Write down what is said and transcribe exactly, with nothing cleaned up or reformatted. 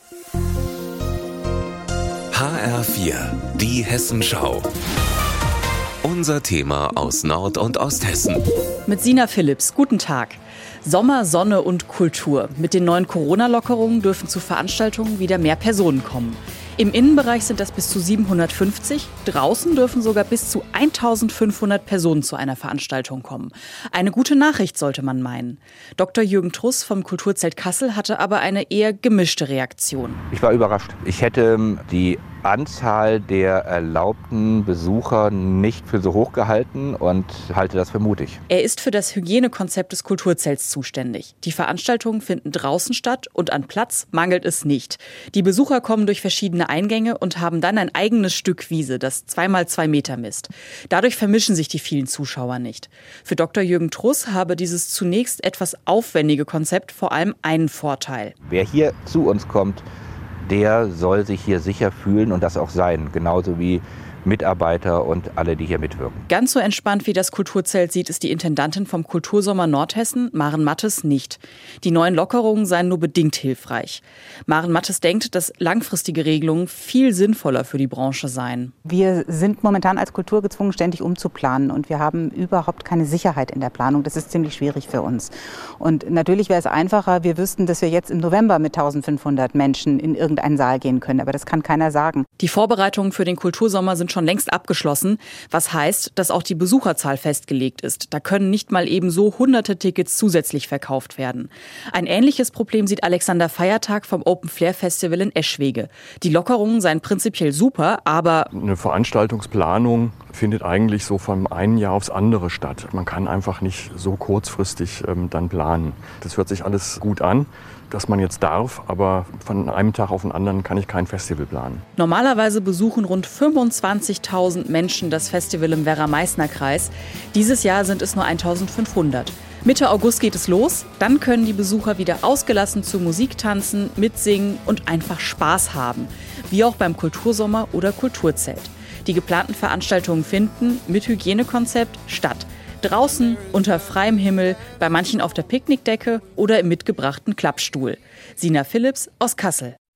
H R vier, die Hessenschau. Unser Thema aus Nord- und Osthessen. Mit Sina Philipps, guten Tag. Sommer, Sonne und Kultur. Mit den neuen Corona-Lockerungen dürfen zu Veranstaltungen wieder mehr Personen kommen. Im Innenbereich sind das bis zu siebenhundertfünfzig, draußen dürfen sogar bis zu eintausendfünfhundert Personen zu einer Veranstaltung kommen. Eine gute Nachricht, sollte man meinen. Doktor Jürgen Truss vom Kulturzelt Kassel hatte aber eine eher gemischte Reaktion. Ich war überrascht. Ich hätte die Anzahl der erlaubten Besucher nicht für so hoch gehalten und halte das für mutig. Er ist für das Hygienekonzept des Kulturzelts zuständig. Die Veranstaltungen finden draußen statt und an Platz mangelt es nicht. Die Besucher kommen durch verschiedene Eingänge und haben dann ein eigenes Stück Wiese, das zwei mal zwei Meter misst. Dadurch vermischen sich die vielen Zuschauer nicht. Für Doktor Jürgen Truss habe dieses zunächst etwas aufwendige Konzept vor allem einen Vorteil. Wer hier zu uns kommt, der soll sich hier sicher fühlen und das auch sein, genauso wie Mitarbeiter und alle, die hier mitwirken. Ganz so entspannt wie das Kulturzelt sieht es die Intendantin vom Kultursommer Nordhessen, Maren Mattes, nicht. Die neuen Lockerungen seien nur bedingt hilfreich. Maren Mattes denkt, dass langfristige Regelungen viel sinnvoller für die Branche seien. Wir sind momentan als Kultur gezwungen, ständig umzuplanen und wir haben überhaupt keine Sicherheit in der Planung. Das ist ziemlich schwierig für uns. Und natürlich wäre es einfacher, wir wüssten, dass wir jetzt im November mit eintausendfünfhundert Menschen in irgendeinen Saal gehen können, aber das kann keiner sagen. Die Vorbereitungen für den Kultursommer sind schon längst abgeschlossen, was heißt, dass auch die Besucherzahl festgelegt ist. Da können nicht mal eben so hunderte Tickets zusätzlich verkauft werden. Ein ähnliches Problem sieht Alexander Feiertag vom Open Flair Festival in Eschwege. Die Lockerungen seien prinzipiell super, aber eine Veranstaltungsplanung findet eigentlich so vom einen Jahr aufs andere statt. Man kann einfach nicht so kurzfristig ähm, dann planen. Das hört sich alles gut an, dass man jetzt darf, aber von einem Tag auf den anderen kann ich kein Festival planen. Normalerweise besuchen rund fünfundzwanzigtausend Menschen das Festival im Werra-Meißner-Kreis. Dieses Jahr sind es nur eintausendfünfhundert. Mitte August geht es los, dann können die Besucher wieder ausgelassen zur Musik tanzen, mitsingen und einfach Spaß haben. Wie auch beim Kultursommer oder Kulturzelt. Die geplanten Veranstaltungen finden mit Hygienekonzept statt. Draußen, unter freiem Himmel, bei manchen auf der Picknickdecke oder im mitgebrachten Klappstuhl. Sina Philipps aus Kassel.